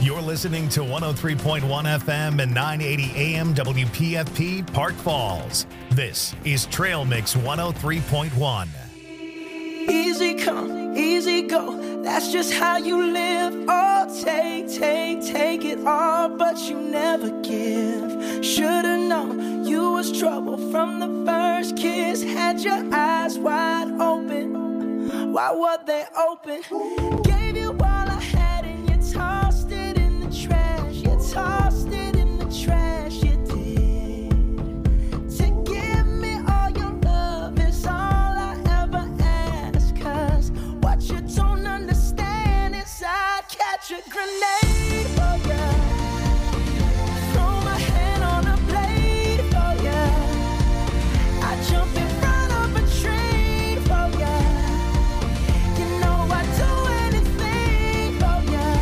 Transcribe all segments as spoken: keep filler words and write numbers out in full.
You're listening to one oh three point one F M and nine eighty A M W P F P Park Falls. This is Trail Mix one oh three point one. Easy come, easy go. That's just how you live. Oh, take, take, take it all, but you never give. Should've known you was trouble from the first kiss. Had your eyes wide open. Why were they open? Gave you all I had and you tossed it in the trash. You tossed it in the trash. You did. To give me all your love is all I ever ask. Cause what you don't understand is I'd catch a grenade for ya. Throw my hand on a blade for ya. I jump in front of a train for ya. You know I'd do anything for ya.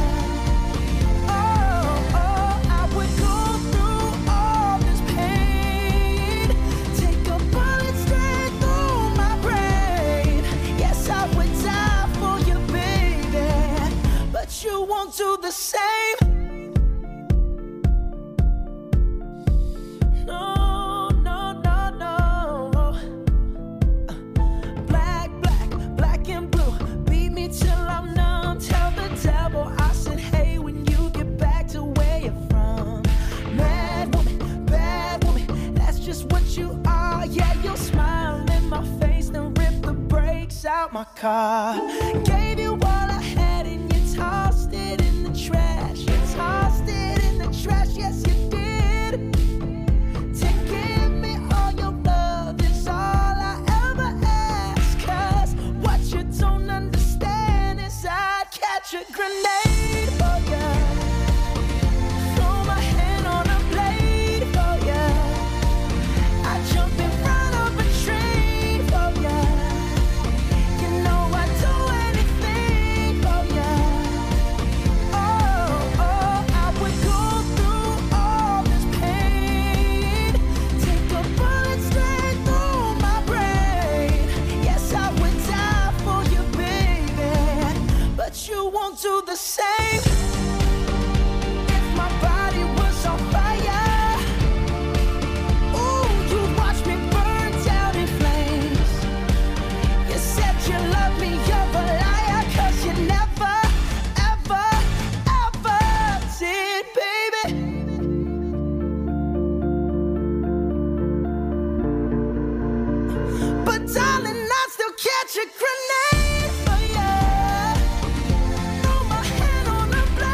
Oh, oh, I would go through all this pain. Take a bullet straight through my brain. Yes, I would die for you, baby. But you won't do the same. No, no, no, no. Black, black, black and blue. Beat me till I'm numb. Tell the devil I said, hey, when you get back to where you're from. Mad woman, bad woman, that's just what you are. Yeah, you'll smile in my face, then rip the brakes out my car. Gave you all I had and you tossed it in the trash. You tossed it in the trash, yes you did. To give me all your love is all I ever ask. Cause what you don't understand is I'd catch a grenade for ya. Throw my hand on a blade for ya. I jump in front of a train for ya. You know I'd do anything for ya. Oh, oh, I would go through all this pain. Take a bullet straight through my brain. Yes, I would die for you, baby. But you won't do the same. If my body was on fire, ooh, you'd watch me burn down in flames. You said you love me, you're a liar. Cause you never, ever, ever did, baby. But darling, I'd still catch a grenade for ya. Throw my hand on the blade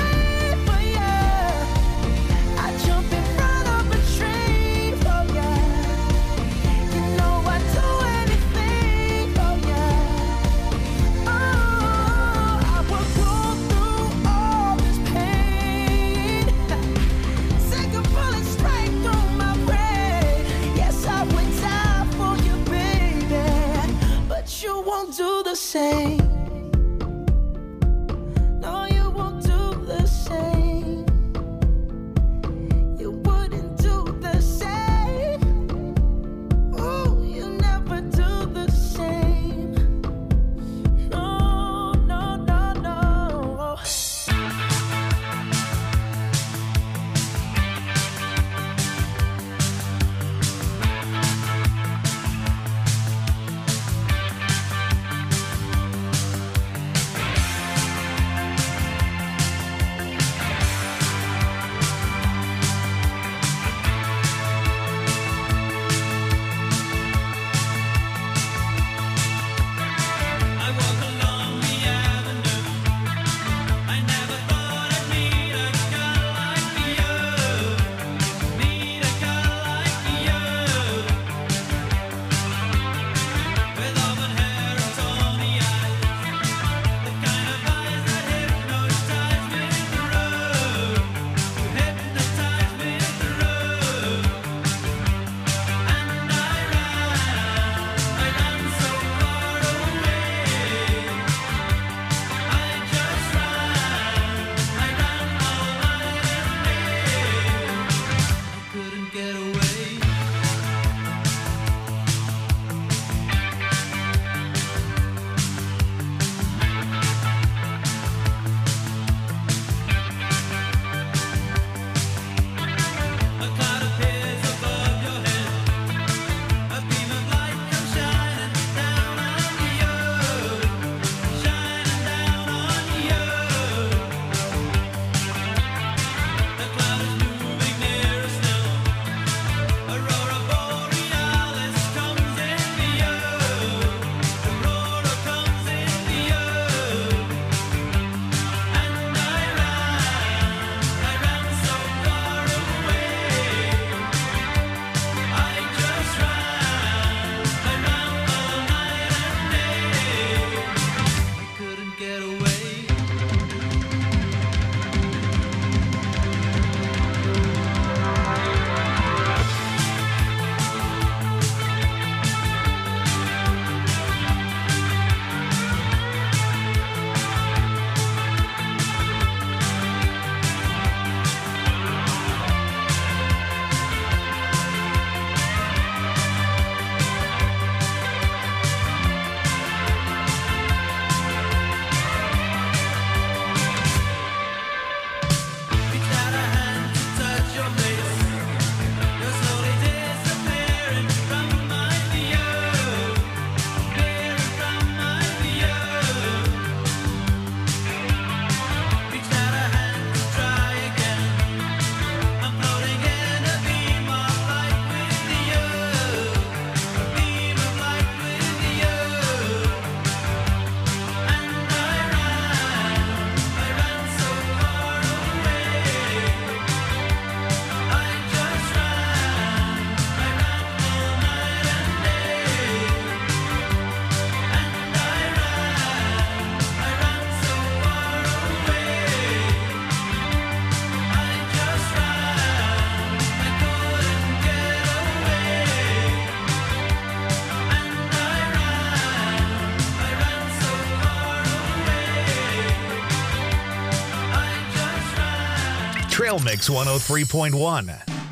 Trail Mix one oh three point one.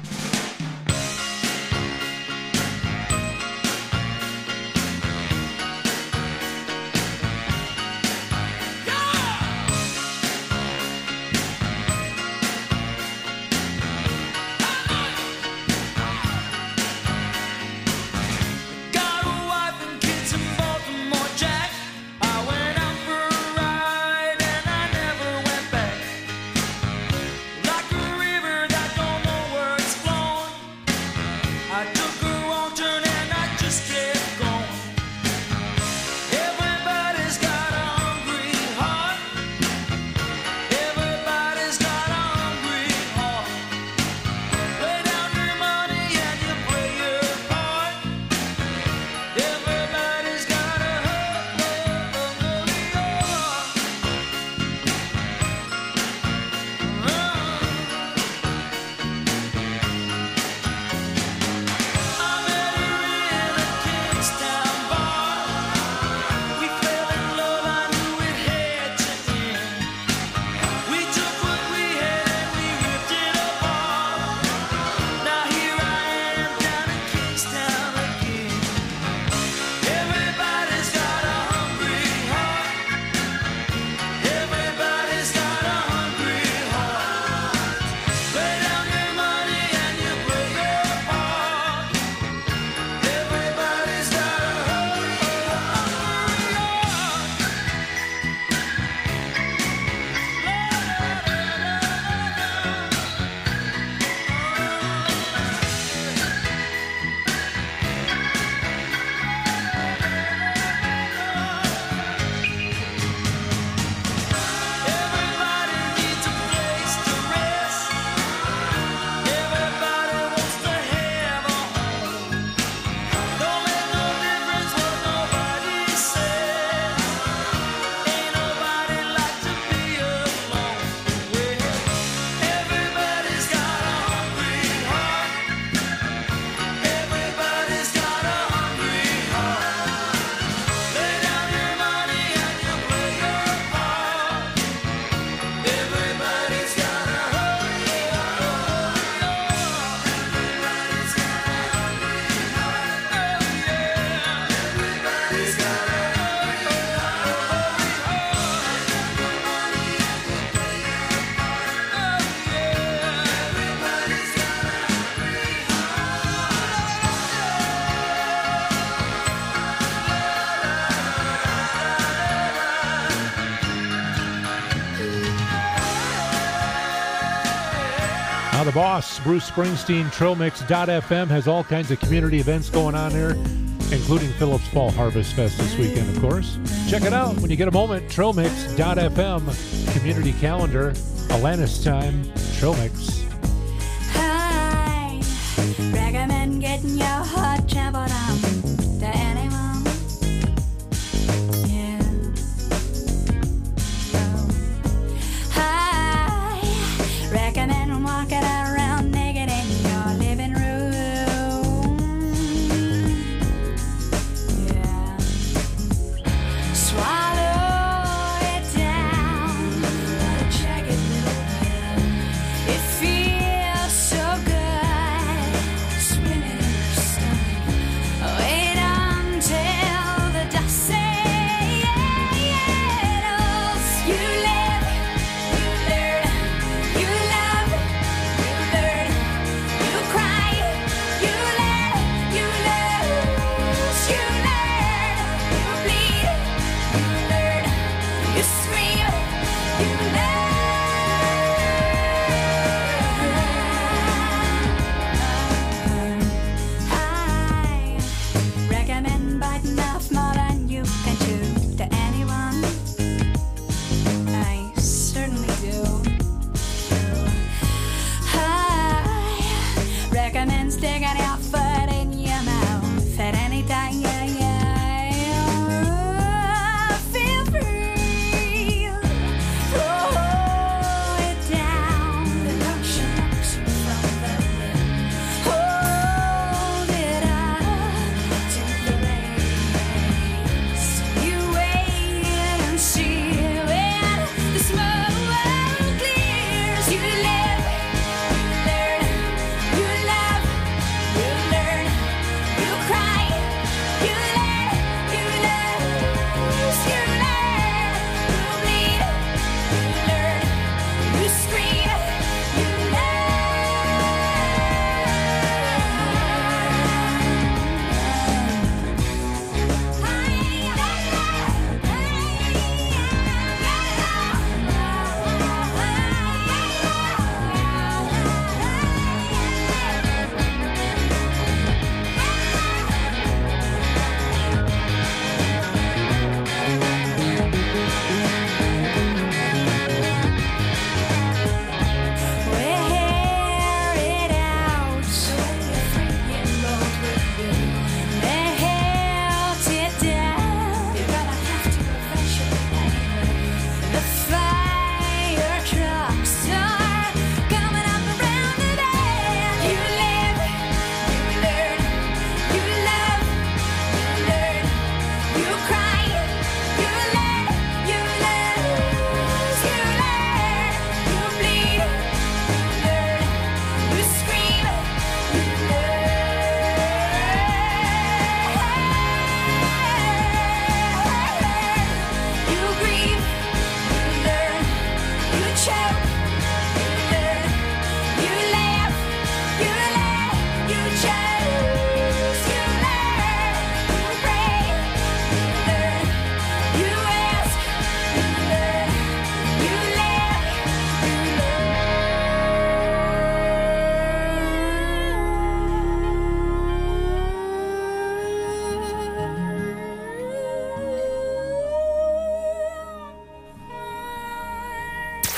The boss, Bruce Springsteen, Trail Mix dot f m, has all kinds of community events going on there, including Phillips Fall Harvest Fest this weekend, of course. Check it out when you get a moment. Trail Mix dot f m, community calendar, Alanis time, Trail Mix. Hi, recommend getting your heart trampled on to anyone. Yeah. Oh. Hi, recommend walking around naked in your living room. Yeah. Swallow it down, check it little pill. It feels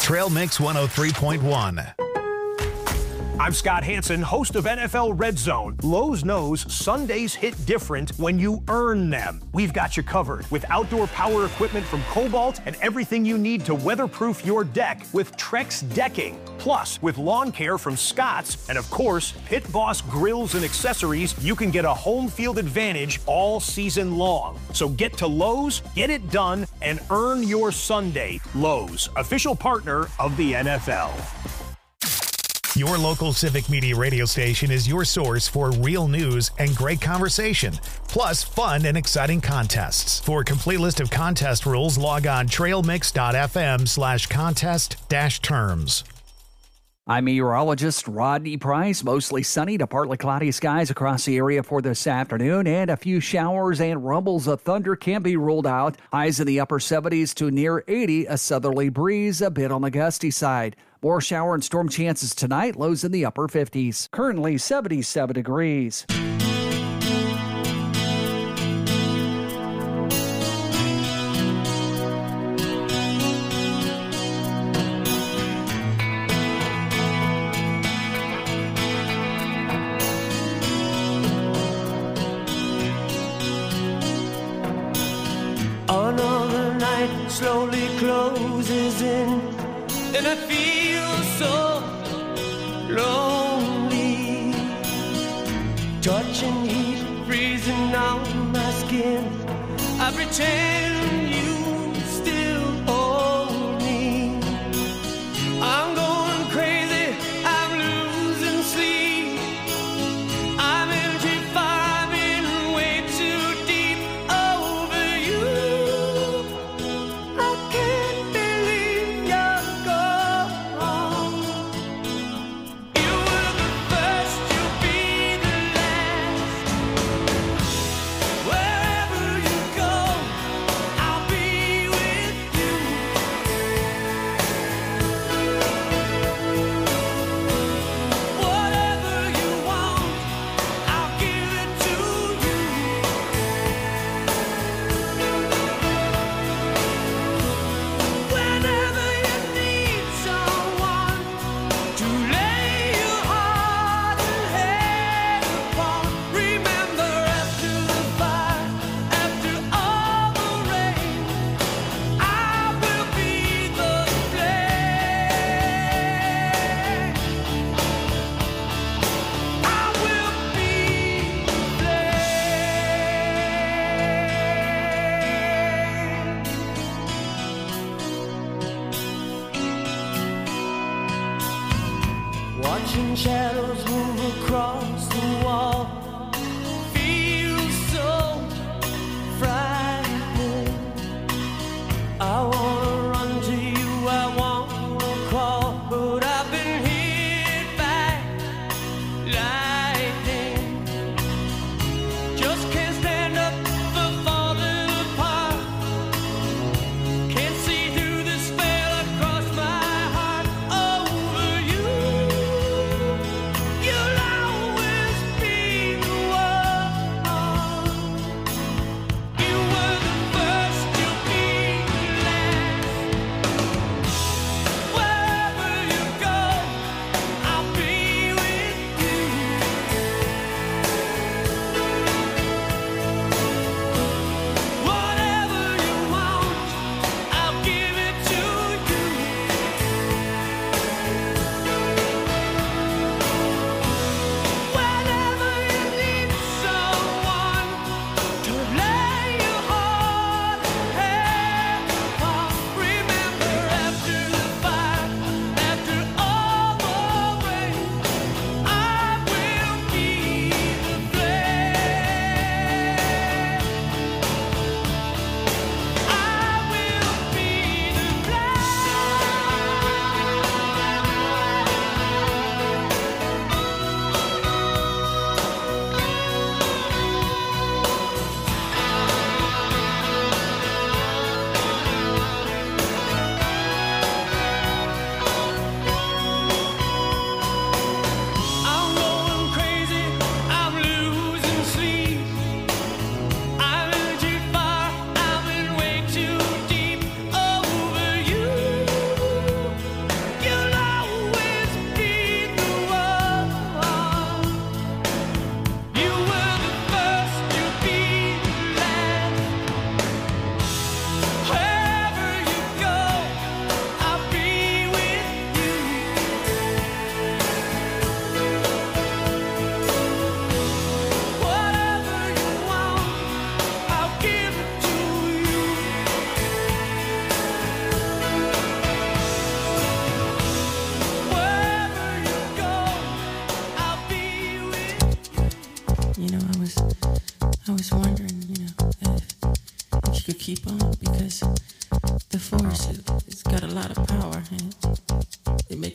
Trail Mix one oh three point one. I'm Scott Hansen, host of N F L Red Zone. Lowe's knows Sundays hit different when you earn them. We've got you covered with outdoor power equipment from Cobalt and everything you need to weatherproof your deck with Trex decking. Plus, with lawn care from Scott's and, of course, Pit Boss grills and accessories, you can get a home field advantage all season long. So get to Lowe's, get it done, and earn your Sunday. Lowe's, official partner of the N F L. Your local Civic Media radio station is your source for real news and great conversation, plus fun and exciting contests. For a complete list of contest rules, log on trailmix.fm slash contest dash terms. I'm meteorologist Rodney Price. Mostly sunny to partly cloudy skies across the area for this afternoon, and a few showers and rumbles of thunder can be ruled out. Highs in the upper seventies to near eighty, a southerly breeze, a bit on the gusty side. More shower and storm chances tonight, lows in the upper fifties. Currently seventy-seven degrees. Another night slowly closes in, and I feel so lonely. Touching heat, freezing on my skin. I pretend you still hold me. I'm going crazy, I'm losing sleep. I'm in too far, I'm in way too deep over you. I can't believe you're gone. You were the first, you'll be the last. Wherever you go, I'll be with you. Whatever you want, I'll give it to you. Whenever you need someone to lay your heart and head upon, remember after the fire, after all the rain, I will be the flame. I will be the flame. Watching shadows move across the wall feels so frightening. I wanna run to you, I wanna crawl, but I've been hit by lightning. Just can't stand up for falling apart. Can't see through the spell across my heart over you. You'll always be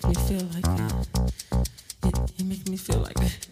make me feel like that. It, it make me feel like that.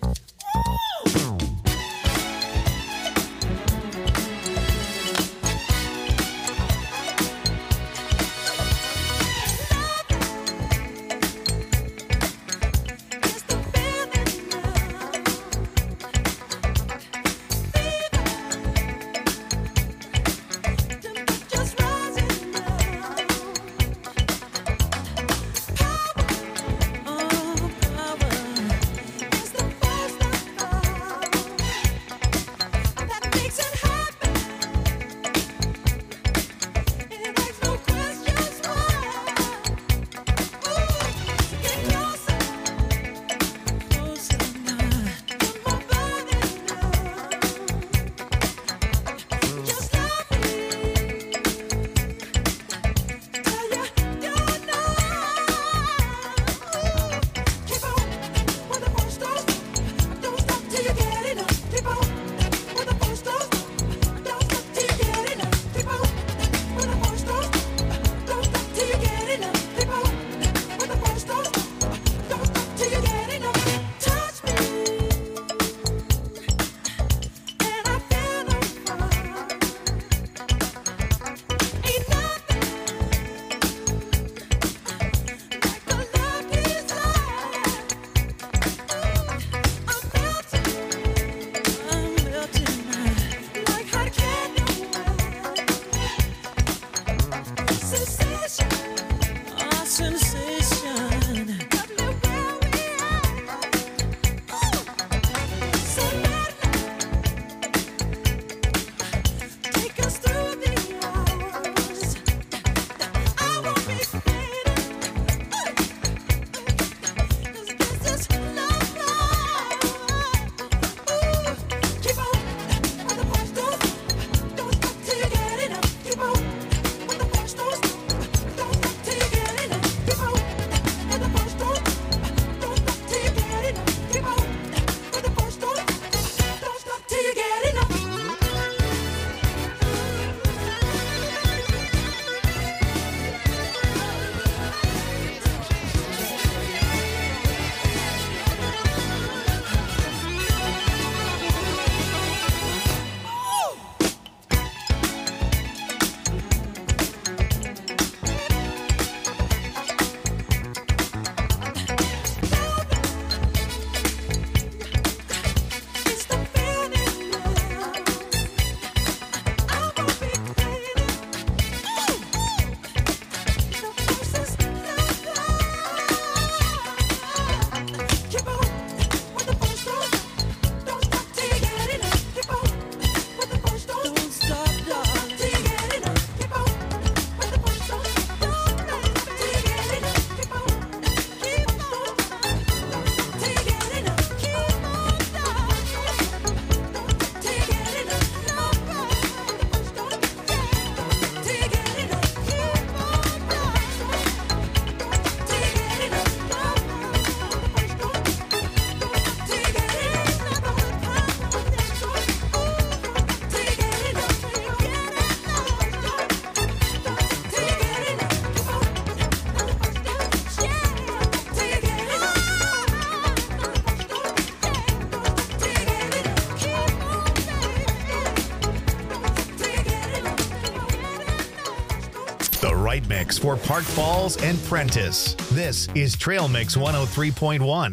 right mix for Park Falls and Prentice. This is Trail Mix one oh three point one.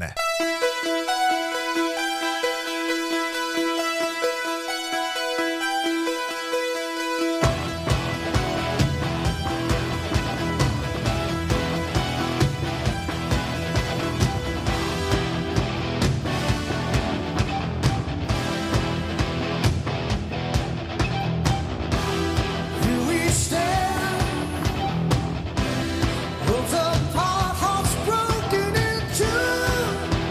Broken into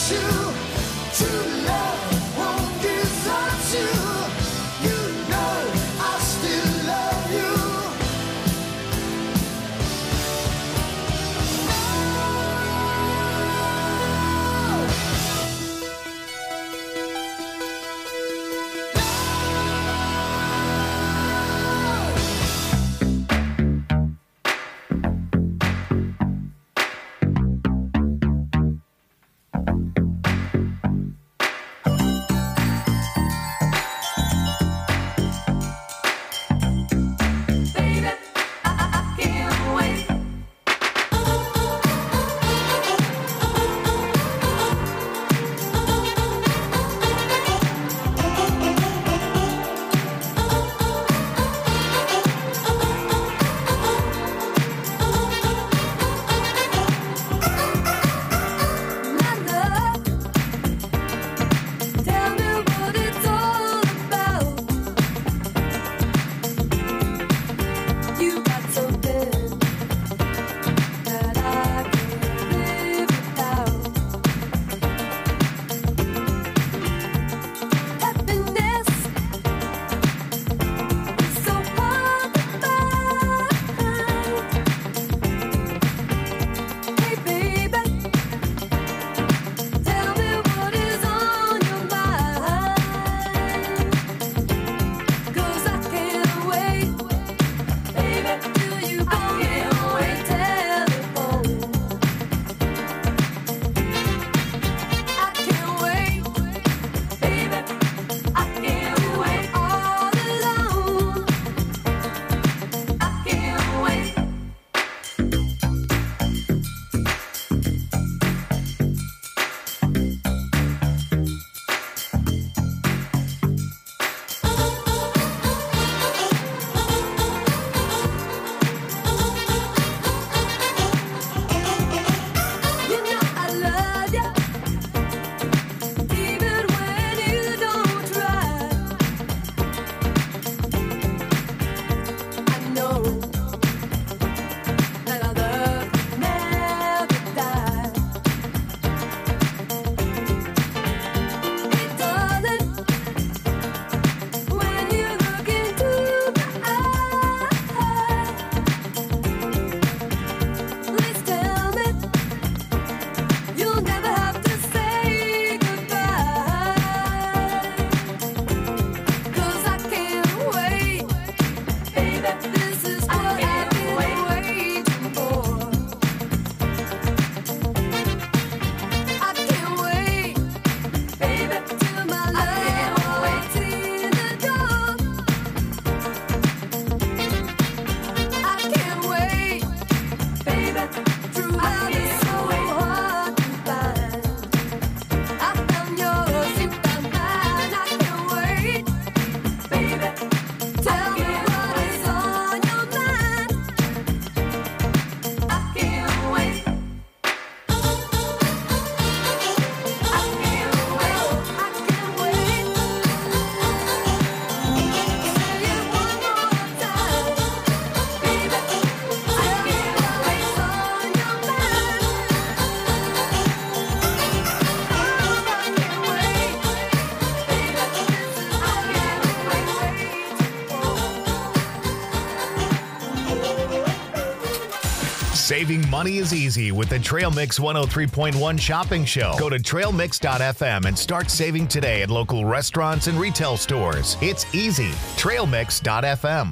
Saving money is easy with the Trail Mix one oh three point one shopping show. Go to trail mix dot f m and start saving today at local restaurants and retail stores. It's easy. trail mix dot f m.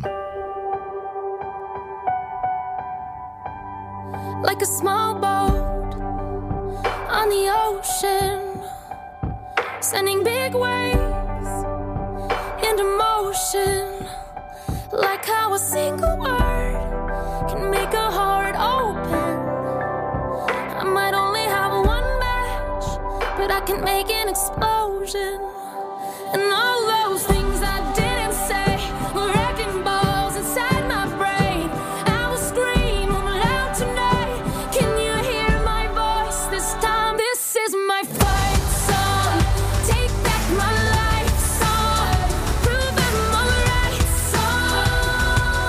Like a small boat on the ocean, sending big waves into motion. Like how a single word can make a heart open. I might only have one match, but I can make an explosion. And all those things I didn't say were wrecking balls inside my brain. I will scream loud tonight. Can you hear my voice this time? This is my fight song. Take back my life song. Prove I'm alright song.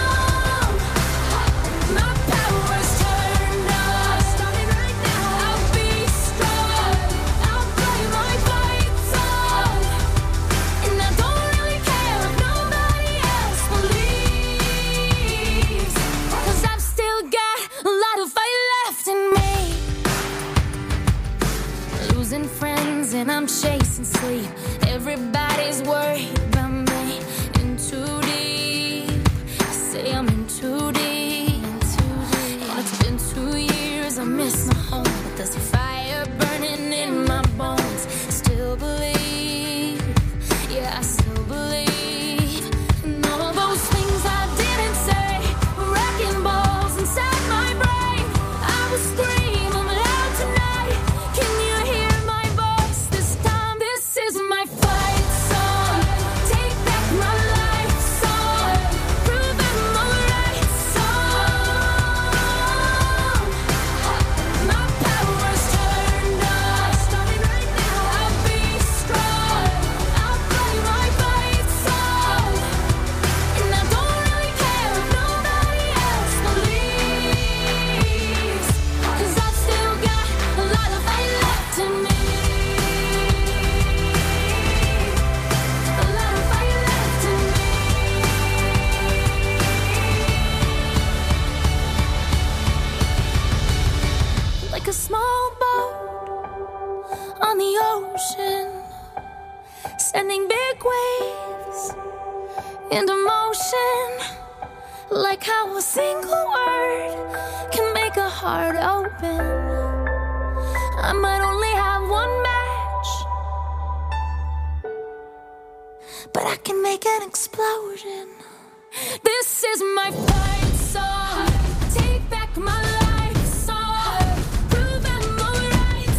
My power's turned on. Starting right now. I'll be strong. decent sleep. Everybody's worried about me. In too deep. I say I'm in too deep. And it's been two years. I miss my home, but there's a fire burning in my bones. Still believe. Yeah, I still believe. And all of those things I didn't say were wrecking balls inside my brain. I was screaming loud tonight. Can you hear my voice this time? This is my fight song. Take back my life song. Prove I'm alright song. My power's turned on. Starting right now. I'll be strong. I'll play my fight song. And I don't really care if nobody else believes. Cause I've still got a lot of fight left in me. A lot of fight left in me. Like a small boat on the ocean, sending big waves into motion. Like how a single word can make a heart open. I might only have one match, but I can make an explosion. This is my fight song. Take back my life song. Prove I'm alright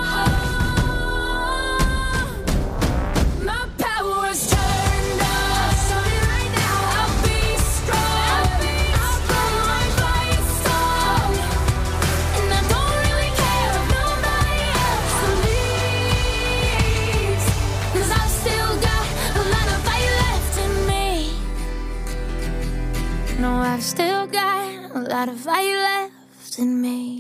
song. My power's turned on. Starting right now. I'll be strong. I'll play my fight song. And I don't really care if nobody else believes. Cause I've still got a lot of fight left in me. No, I've still got a lot of fight left in me.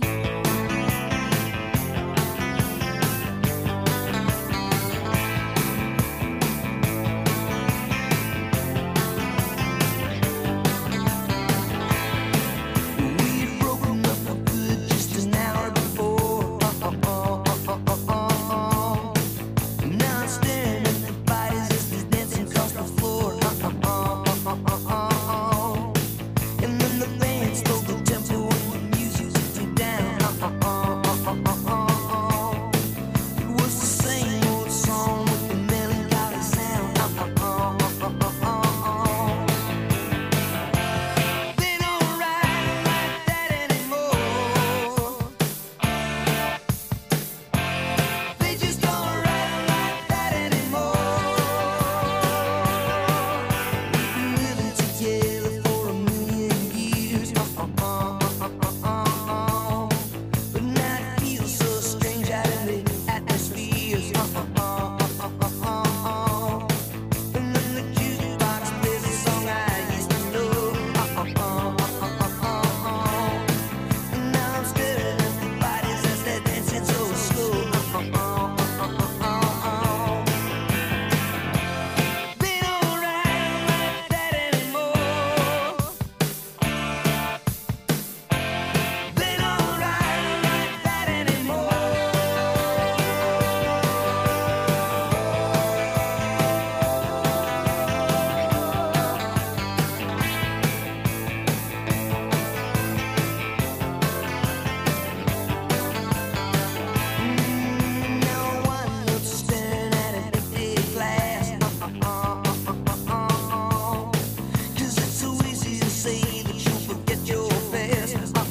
We'd broken up for good just an hour before. Now I'm staring at the bodies as they're dancing across the floor. And then the band slowed the tempo and the music took me down. It was the same old song with the melancholy sound. They don't ride like that anymore. They just don't ride like that anymore. Living together for a million years. But now it feels so strange out in the atmospheres. And then the jukebox plays a song I used to know. And now I'm staring at the bodies as they're dancing so slow. They don't ride like that anymore. They don't ride like that anymore. Now one looks staring at an empty glass. Cause it's so easy to say that you'll forget your past.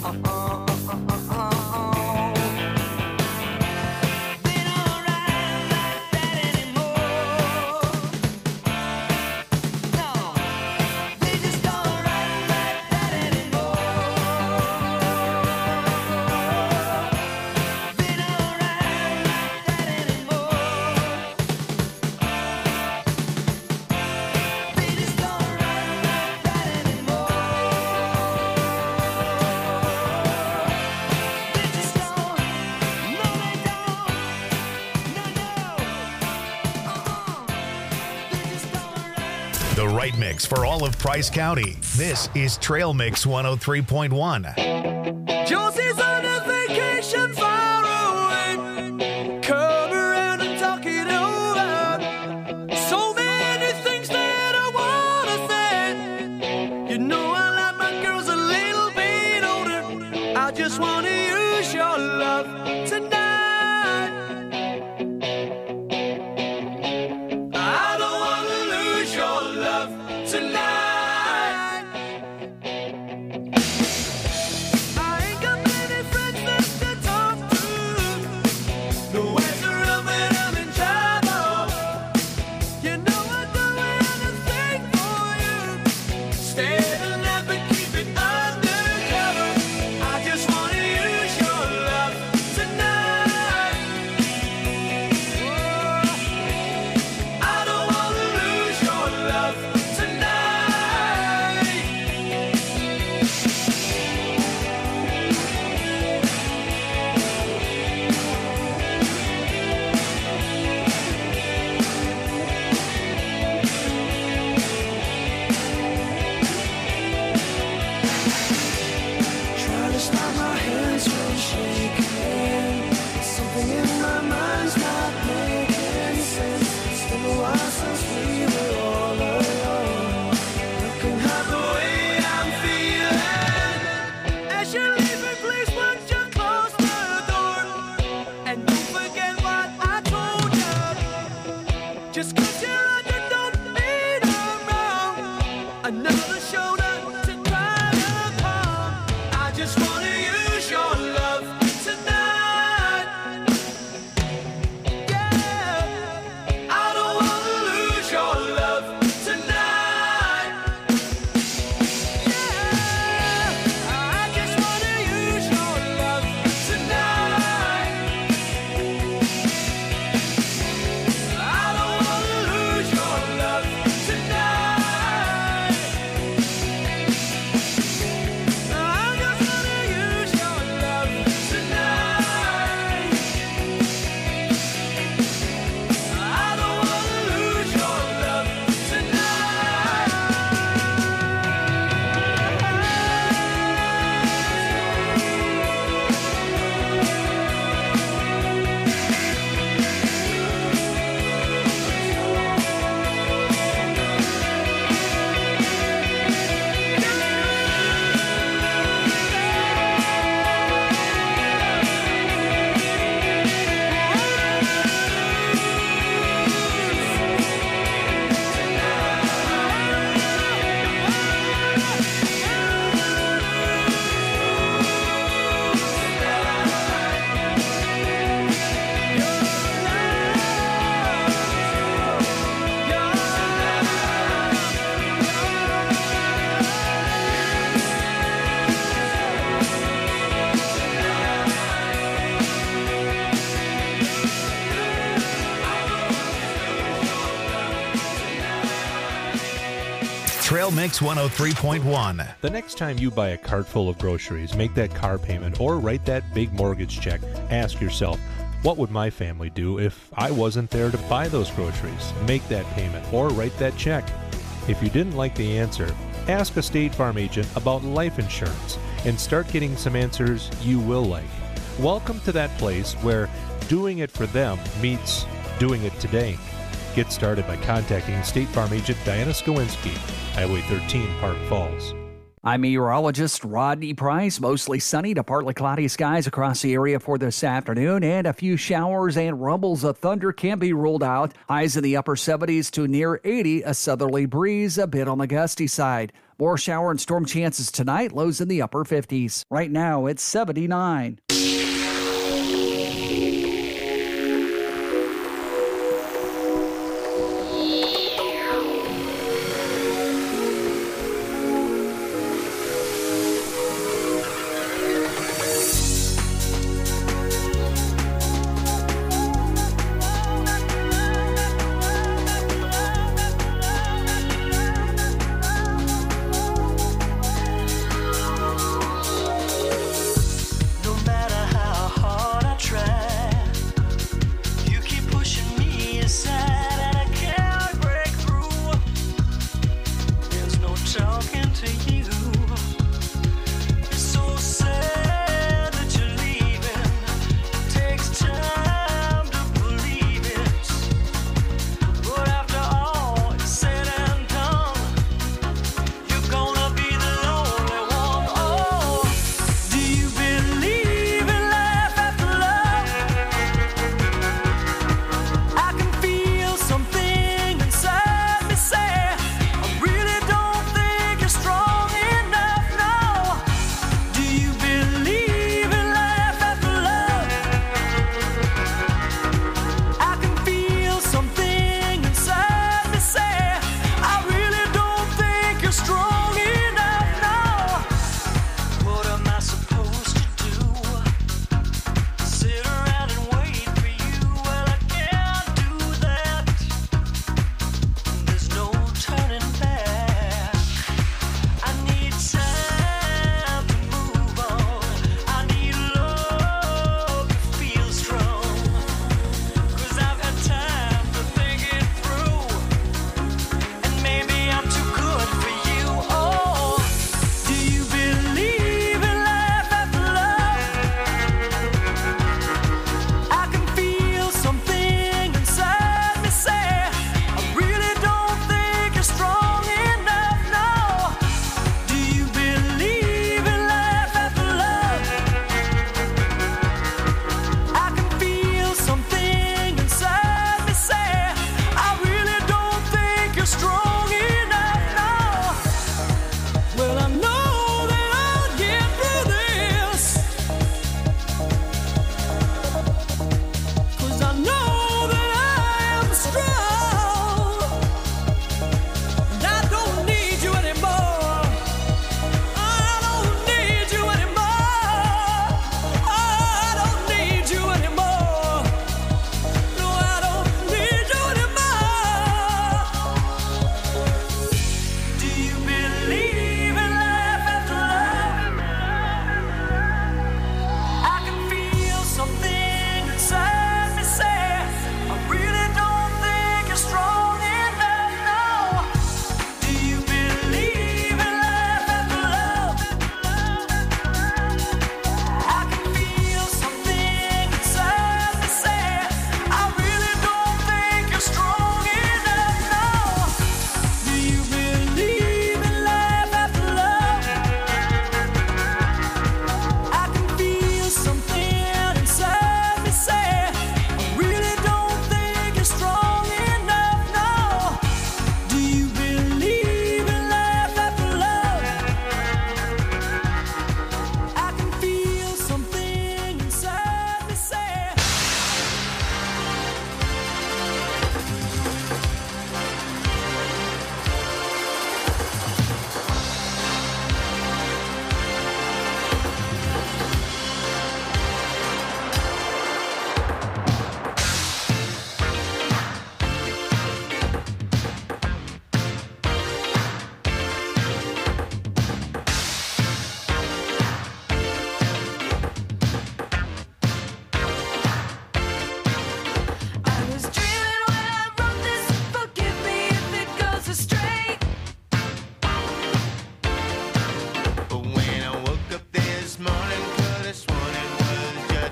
They don't ride like that anymore. No, they just don't ride like that anymore. They don't ride like that anymore. They just don't ride like that anymore. They just don't. No, they don't. No, no. Uh-uh. They just don't ride. The right mix for all of Price County. This is Trail Mix one oh three point one. Josie's on a vacation far away. Come around and talk it over. use your love tonight. I don't wanna lose your love tonight. I ain't got many friends left to talk to. No answer of it, I'm in trouble. You know I'd do anything for you. Stay alive but keep it undercover. I just wanna use your love tonight. Oh, I don't wanna lose your love tonight. Try to stop my hands from shaking. Something in my mind's not making sense. It's been a while since we were all alone. You can have the way I'm feeling. As you're leaving, please won't you close the door? And don't forget what I told you. Just 'cause you're on, you don't mean I'm wrong. Another shoulder to cry upon. I just wanna use your love tonight. Yeah, I don't wanna lose your love tonight. Yeah, I just wanna use your love tonight. I don't wanna lose your love tonight. I just wanna use your love tonight. I don't wanna lose your love Trail Mix one oh three point one. The next time you buy a cart full of groceries, make that car payment, or write that big mortgage check, ask yourself, what would my family do if I wasn't there to buy those groceries, make that payment, or write that check? If you didn't like the answer, ask a State Farm agent about life insurance and start getting some answers you will like. Welcome to that place where doing it for them meets doing it today. Get started by contacting State Farm agent Diana Skowinski, Highway thirteen, Park Falls. I'm meteorologist Rodney Price. Mostly sunny to partly cloudy skies across the area for this afternoon, and a few showers and rumbles of thunder can be ruled out. Highs in the upper seventies to near eighty, a southerly breeze a bit on the gusty side. More shower and storm chances tonight, lows in the upper fifties. Right now it's seventy-nine. No matter how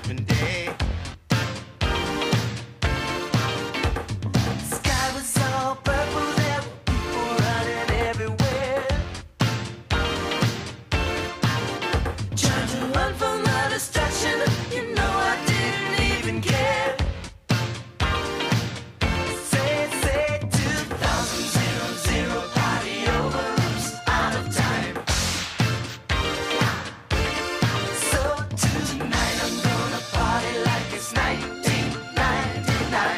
different day. Sky was all purple, there were people running everywhere, trying to run from the destruction. You know I didn't even care. Say, say, two thousand, zero, zero, party over, oops, out of time. So tonight I'm gonna party like it's nineteen ninety-nine.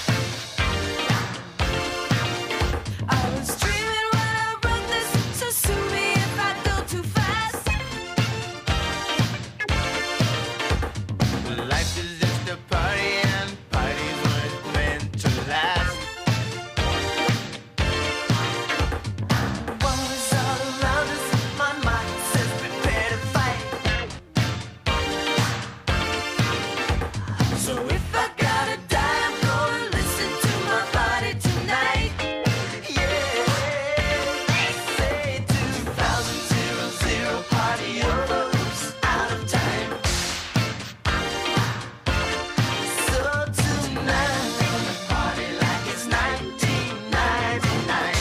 I was dreaming when I wrote this, so sue me if I go too fast. Life is just a party and parties weren't meant to last. War is all around us, my mind says prepare to fight. So if I gotta die, I'm gonna listen to my body tonight. Yeah, they say two thousand, zero, zero, party over, oops, out of time. So tonight I'm gonna party like it's nineteen ninety-nine.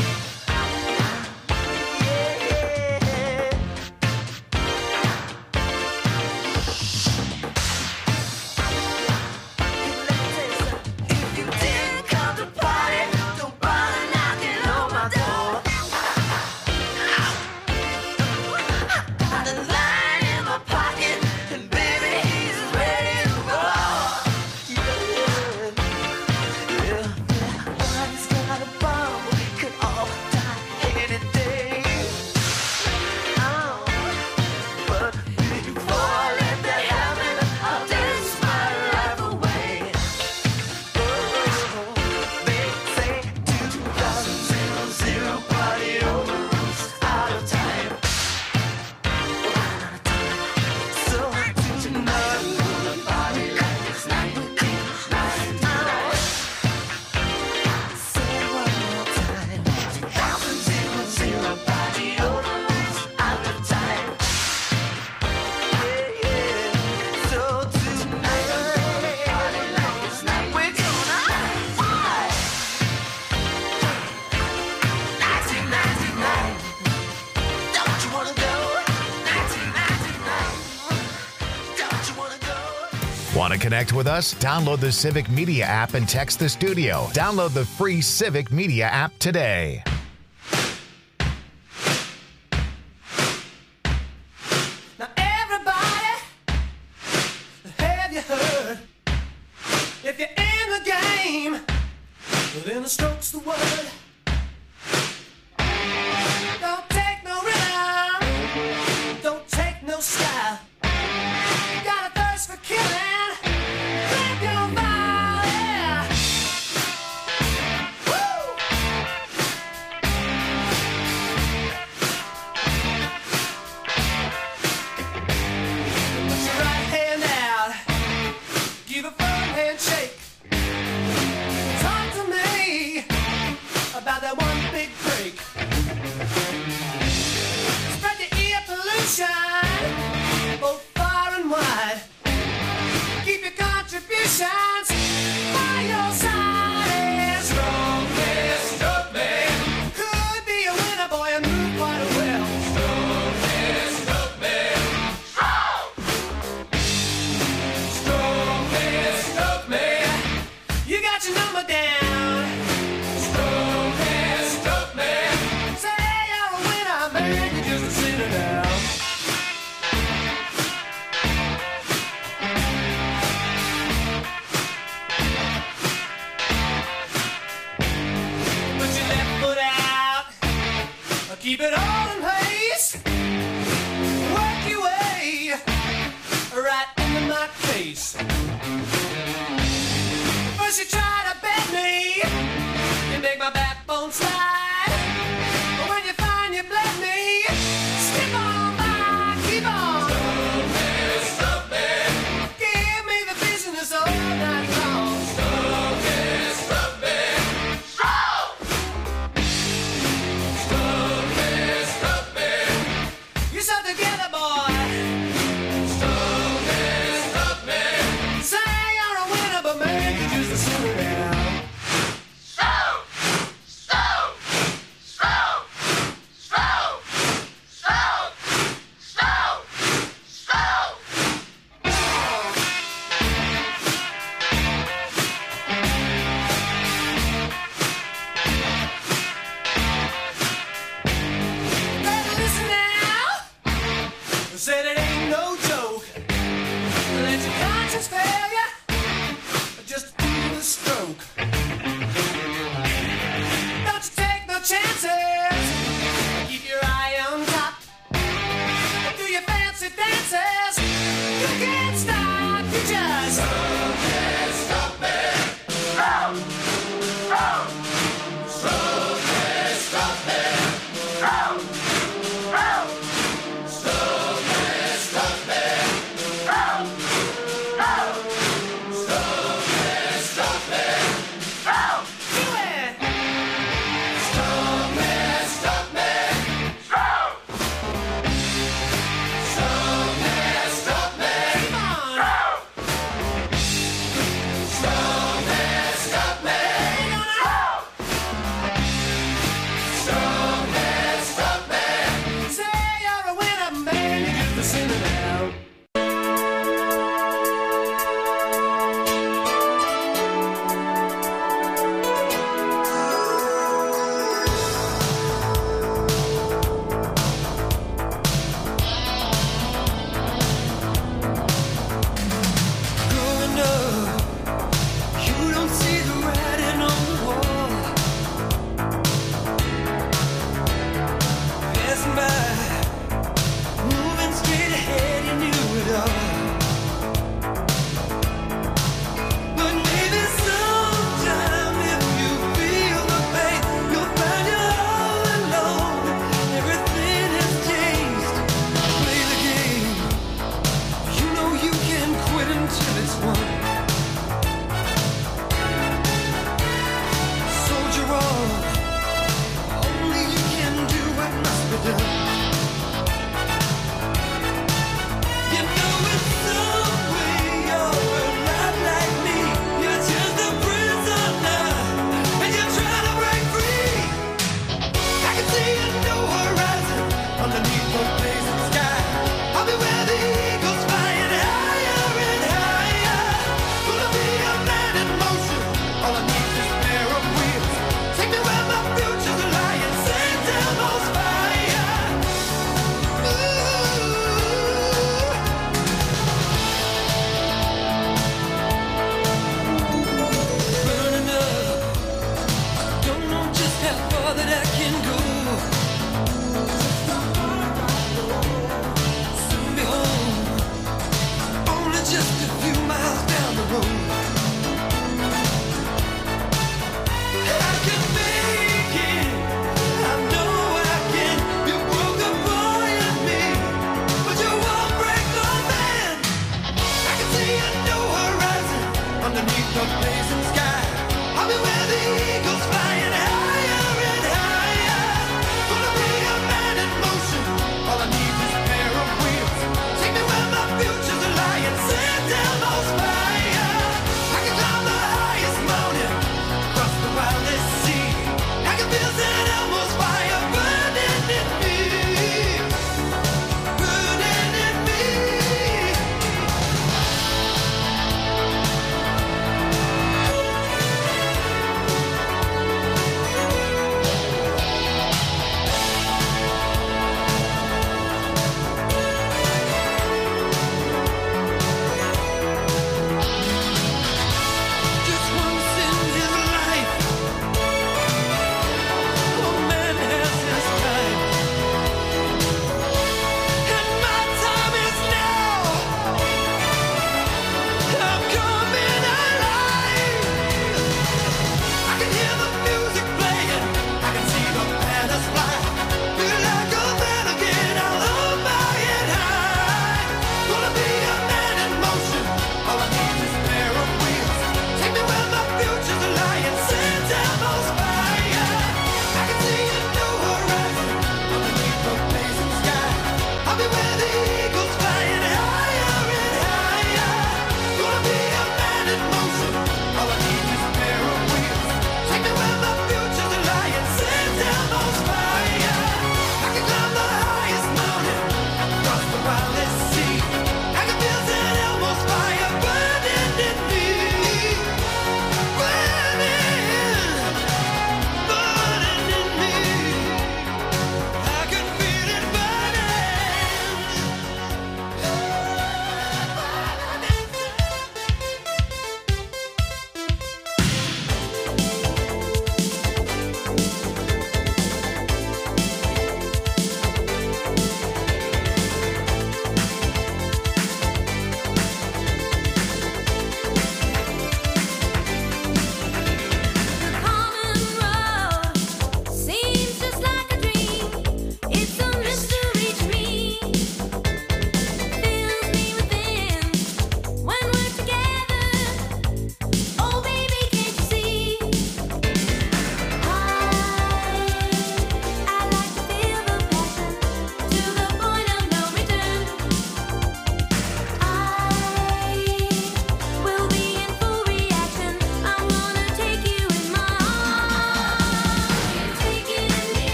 If you didn't come to party, don't bother knocking on my door. Got a line in my pocket, and baby, he's ready to roll. Yeah, yeah. Body's got a bomb, we could all die any day. Oh, but before I let that happen, I'll dance my life away. Oh, they say two thousand, zero, zero, party over, oops, out of time. So tonight I'm gonna party like it's nineteen ninety-nine. Say it one more time. two thousand, zero, zero, party over, oops, out of time. Yeah, yeah. So tonight I'm gonna party like it's night. We're gonna party. nineteen ninety-nine. Don't you wanna go? nineteen ninety-nine. Don't you wanna go? Want to connect with us? Download the Civic Media app and text the studio. Download the free Civic Media app today. Now everybody, have you heard? If you're in the game, then the stroke's the word. Don't take no rhythm, don't take no style. Got a thirst for killing, grab your fire, yeah. Woo! Put your right hand out, give a firm handshake. Talk to me about that one big break. Spread the ear pollution, both far and wide. Keep your contributions by your side. And strong man, strong man. Could be a winner, boy, and move quite well. Strong man, strong man. Strong man, strong man. You got your number down. Strong man, strong man. Say you're a winner, man. You're just a sinner now. Put your left foot out. Keep it all in place. Work your way right into my face. First you try to bend me, you make my backbone slide. But when you find you bled me, skip on by, keep on. Stop me, stop me. Give me the business all night long. Stop me, stop me. Stop me, stop me. Yourself together, boy. Stop me, stop me. against failure, just feel the stroke. Don't you take no chances, keep your eye on top. Do your fancy dances, you can't stop, you just can't stop me. Oh, oh, stop me, stop me. Oh, oh, stop me, stop me. Oh, oh, stop me, stop me. Oh, do it. Stop me, stop me. Oh, stop me, stop me. Come on. Oh, stop me, stop me. Oh, stop me, stop me. Say you're a winner, man. You get the sinning out. Growing up, you don't see the writing on the wall. Passing by, moving straight ahead, you knew it all. But maybe sometime if you feel the pain, you'll find you're all alone. Everything has changed. Play the game. You know you can quit until it's won. Soldier on. Only you can do what must be done. You know in some way you're not like me. You're just a prisoner, and you're trying to break free. I can see a new horizon underneath the blazing sky. I'll be where the eagles flying higher and higher. Gonna be a man in motion. All I need is a pair of wheels. Take me where my future's lying. Saint Elmo's fire. Burning up. Don't know just how far that I can go. Soon be home. Only just a few miles down the road. I can make it. I know I can. You broke a boy in me, but you won't break the man. I can see a new horizon underneath the blazing sky. I'll be where the eagles flying higher and higher. Gonna be a man in motion. All I need is a pair of wheels. Take me where my future's lying. Saint Elmo's fire. I can climb the highest mountain, cross the wildest sea. I can feel Saint Elmo's fire burning in me, burning in me.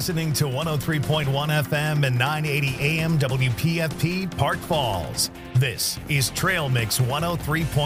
listening to one oh three point one F M and nine eighty A M W P F P Park Falls. This is Trail Mix one oh three point one.